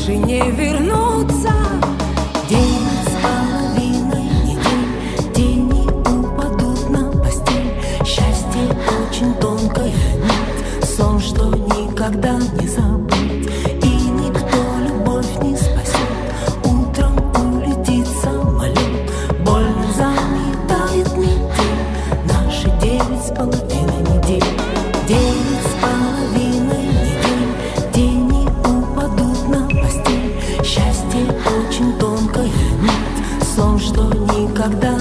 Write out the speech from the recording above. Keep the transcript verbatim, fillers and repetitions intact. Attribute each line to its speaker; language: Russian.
Speaker 1: больше не вернуться.
Speaker 2: Девять с половиной недель, тени упадут на постель. Счастье очень тонкая нить, сон, что никогда не забыть. И никто любовь не спасет, утром улетит самолет. Больно заметает метель наши девять с половиной недель. Девять с половиной недель, тени упадут на постель. Счастье очень тонкая нить, сон, что никогда